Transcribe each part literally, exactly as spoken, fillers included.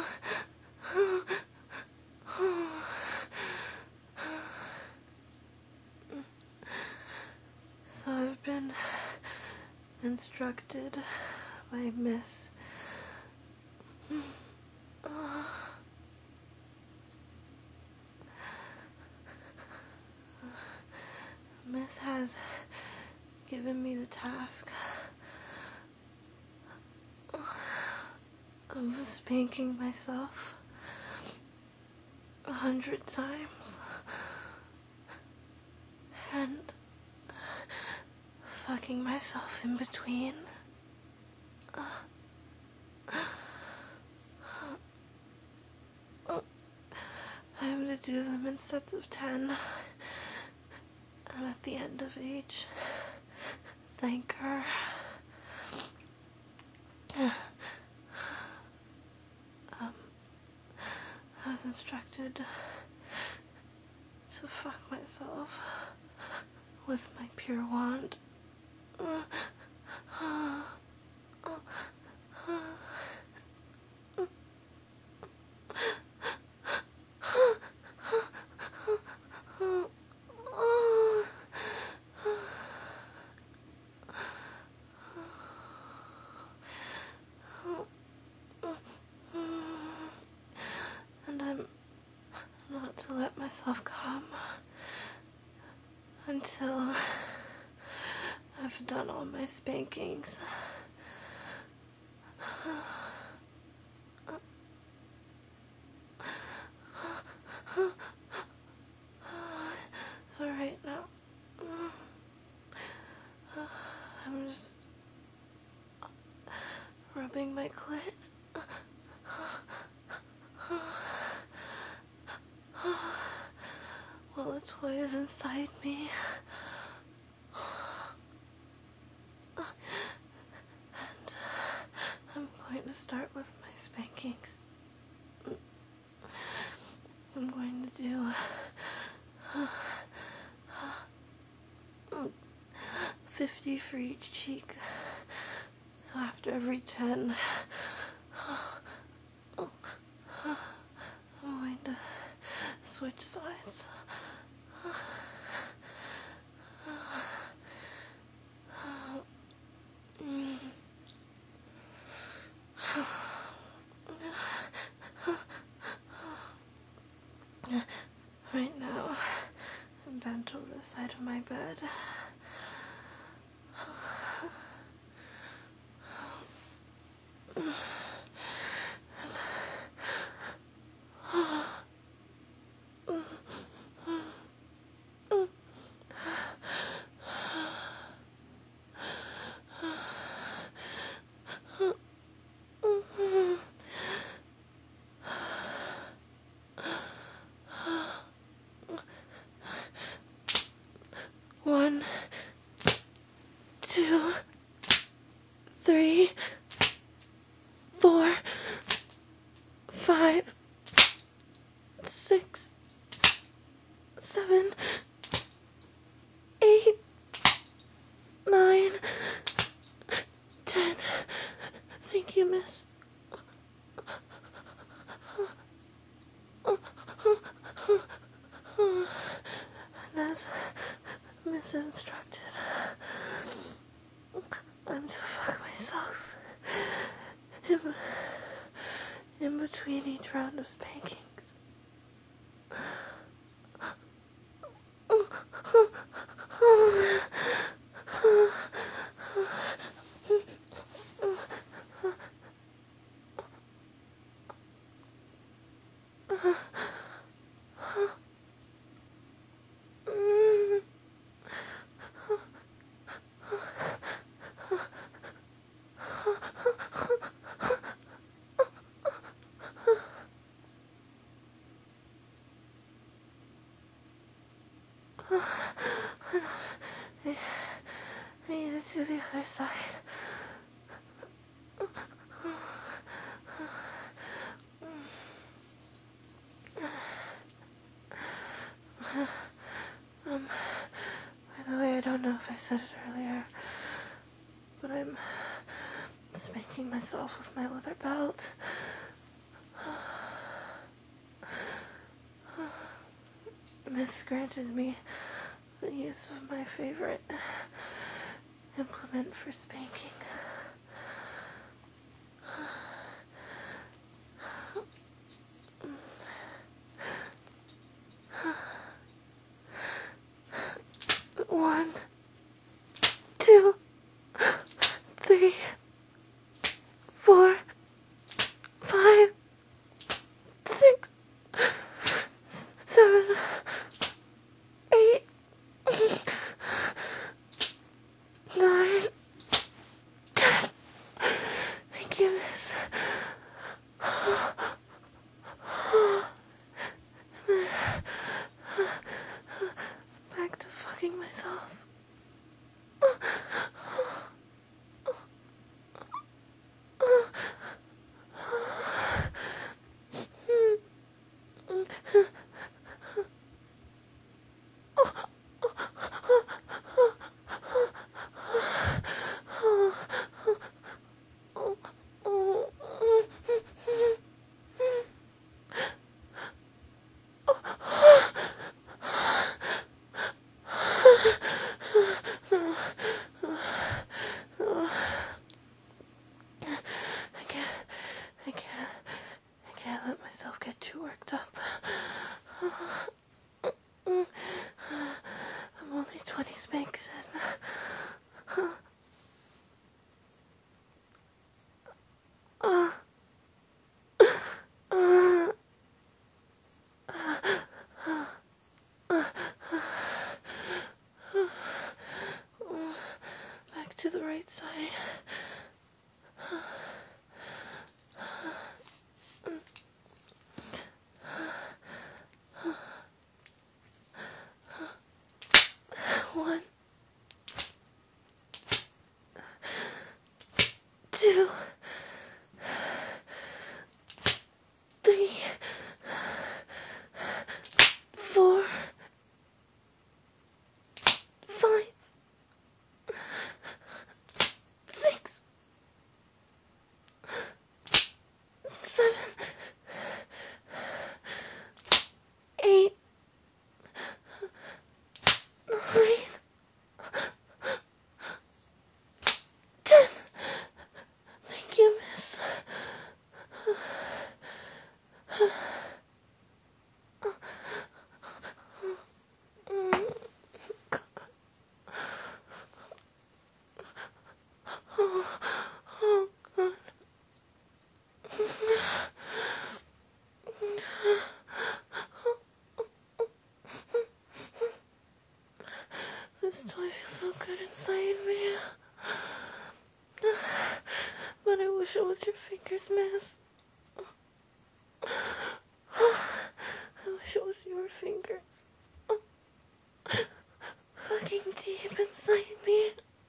So I've been instructed by Miss. Uh, Miss has given me the task of spanking myself a hundred times and fucking myself in between. I am to do them in sets of ten, and at the end of each, thank her. Um, I was instructed to fuck myself with my pure wand. And I'm not to let myself come until I've done all my spankings. So right now, I'm just rubbing my clit. While the toy is inside me. And I'm going to start with my spankings. I'm going to do fifty for each cheek. So after every ten, I'm going to switch sides. Right now, I'm bent over the side of my bed. One, two, three, four, five, six, seven, eight, nine, ten. Thank you, miss. And as Miss instructed, I'm to fuck myself in, in between each round of spankings. I need to do the other side. Um, by the way, I don't know if I said it earlier, but I'm spanking myself with my leather belt. granted me the use of my favorite implement for spanking. One, two, three, four, five, six, seven, eight, nine, ten. Thank you, miss. Back to fucking myself. I can't, I can't, I can't let myself get too worked up. I'm only twenty spanks in. Uh, uh, back to the right side. One, two, three, four, five, six, seven, eight, nine, ten. Thank you, miss. Oh, oh God. This toy feels so good inside me. But I wish it was your fingers, miss. I wish it was your fingers. Fucking deep inside me.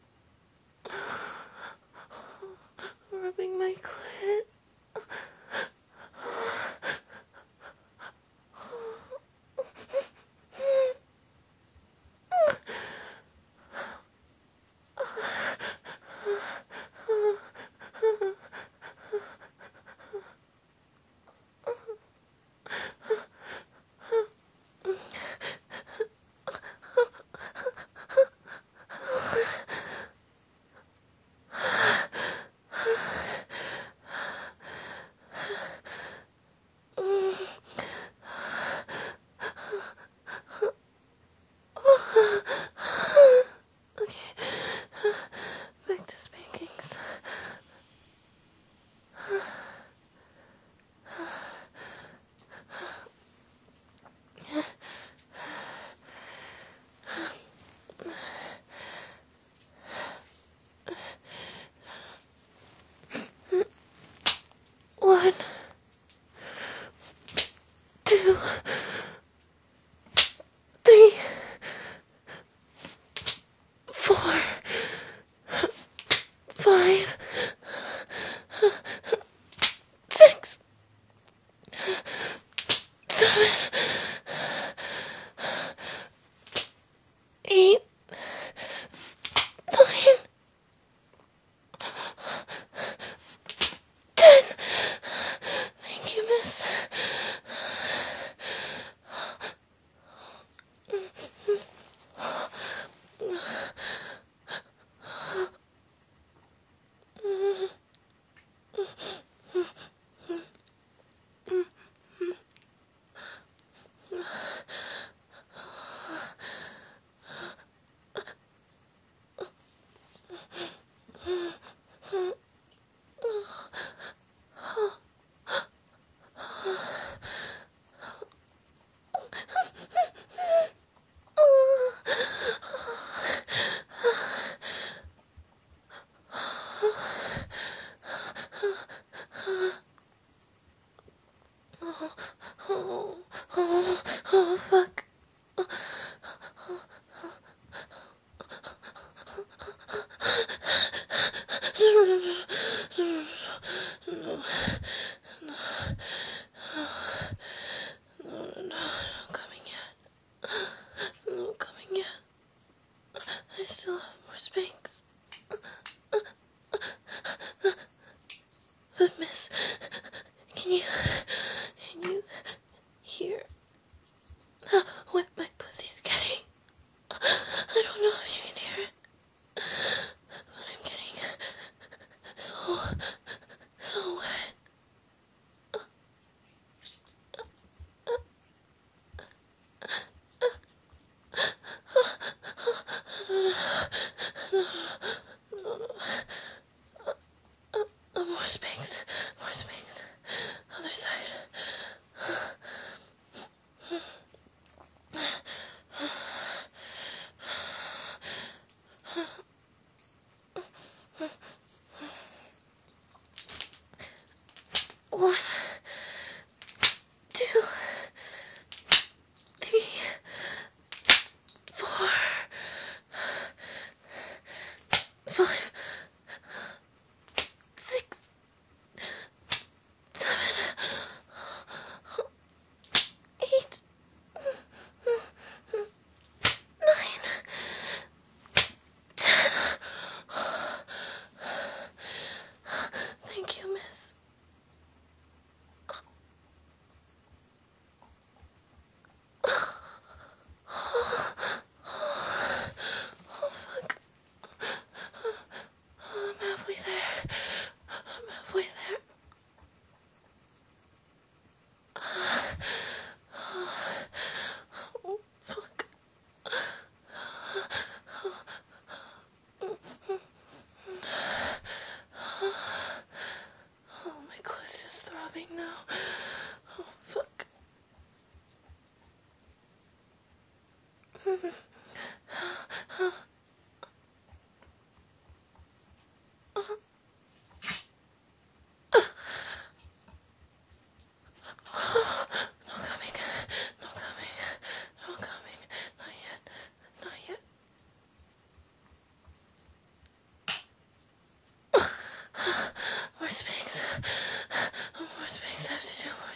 Rubbing my clit. Oh, oh, oh, fuck. No, no, no, no, no, not coming yet. Not coming yet. I still have more Spanx. But miss, can you, can you hear how wet my pussy's getting? I don't know if you can hear it, but I'm getting so, so wet. Uh, more Spanx, more Spanx. Other side. One, two, three, four, five, six, seven, eight, nine, ten. Thank you, miss. Oh, fuck. I'm halfway there. I'm halfway there. Oh, fuck. Oh, my clit is throbbing now. Oh, fuck. No coming. No coming. No coming. Not yet. Not yet. More Spanx. More Spanx. I have to do more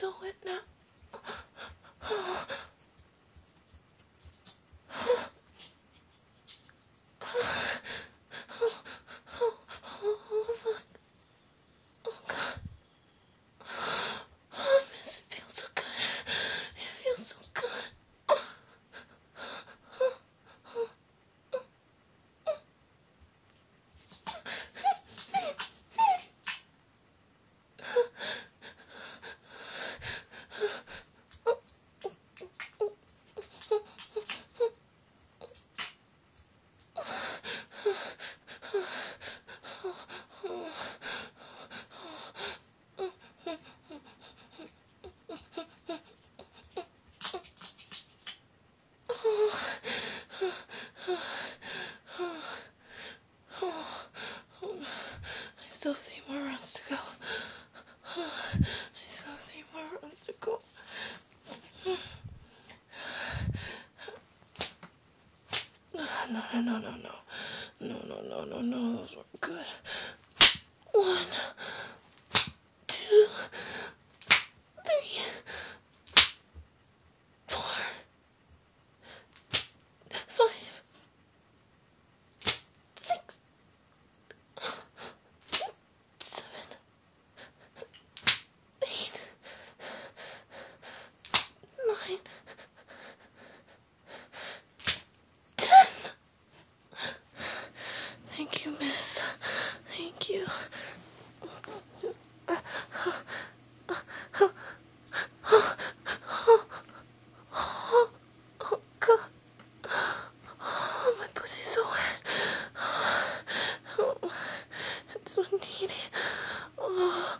so wet now. It feels so good. It feels so good. I still have three more rounds to go. I still have three more rounds to go. No, no, no, no, no. No, no, no, no, no. Those weren't good. One, two, three, four, five, six, seven, eight, nine, ten. Thank you, miss. Thank you. Oh, God. Oh, my pussy's so wet. Oh, it's so needy. Oh.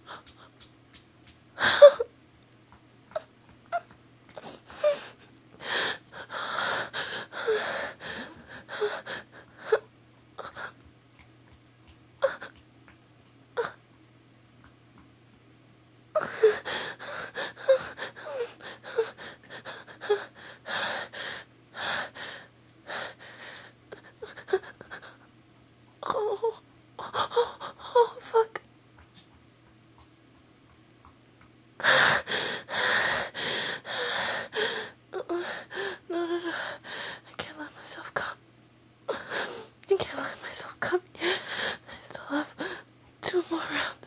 Oh, oh, oh, fuck. No, no, no. I can't let myself come. I can't let myself come. I still have two more rounds.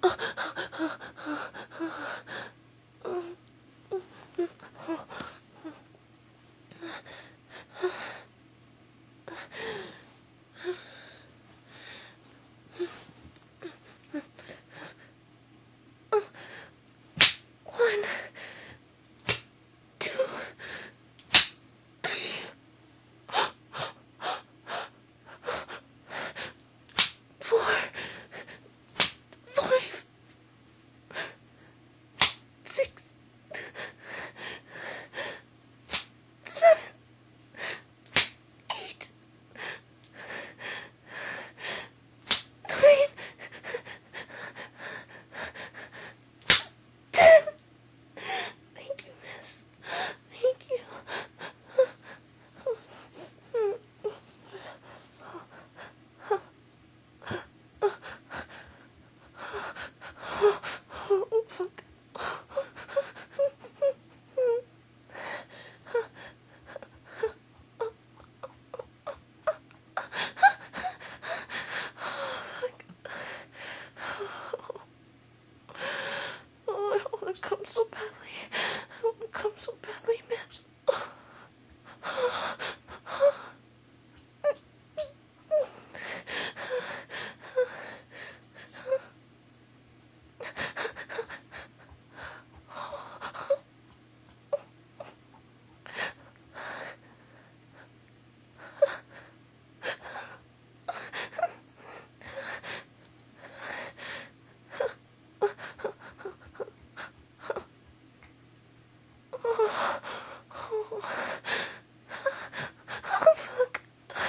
One, two, three, four, five, six, seven, eight, nine, ten. Thank you, miss. Thank you. Oh, fuck. Oh, I want to come so badly. I want to come so badly, miss. Oh, fuck.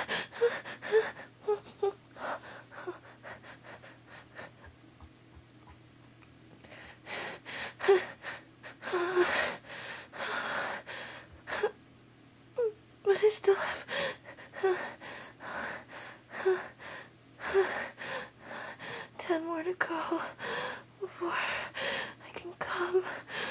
But I still have ten more to go before I can come.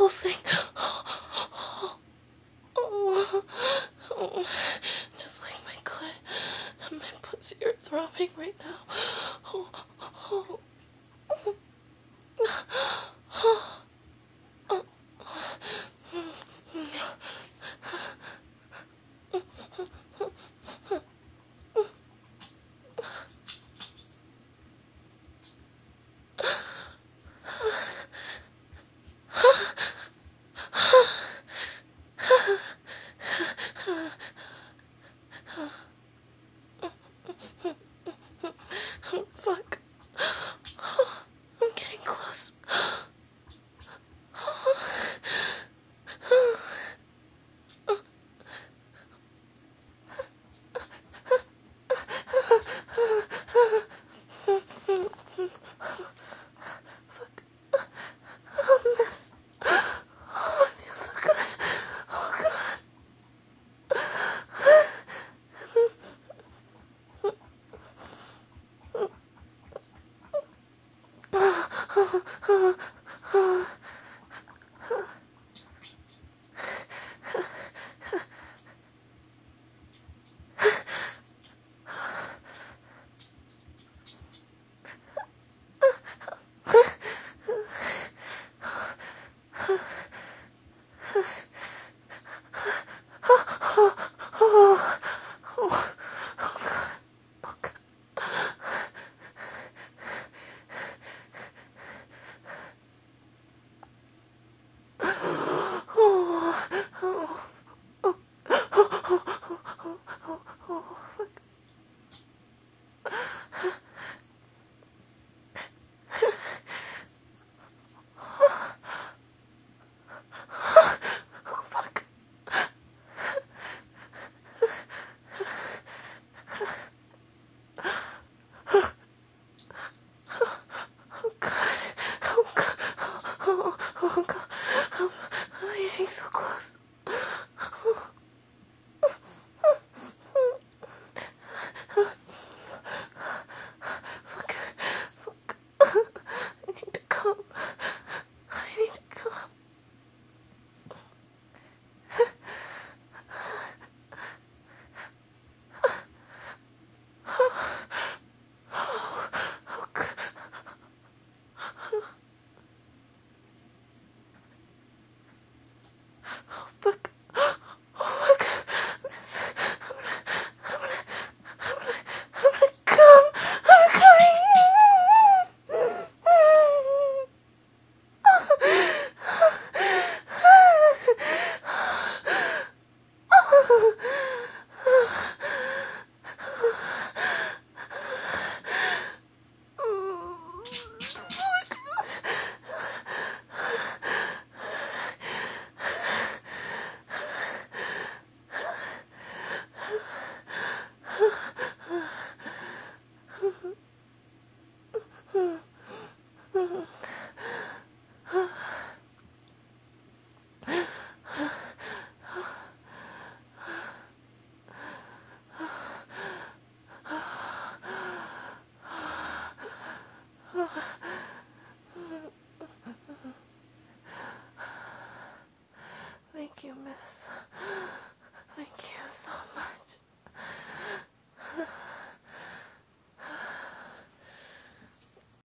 pulsing. Oh, oh, just like my clit and my pussy are throbbing right now. Oh, oh, oh, oh, oh. Fuck. I'm getting close. Fuck. Oh, miss. Oh, it feels so good. Oh, God.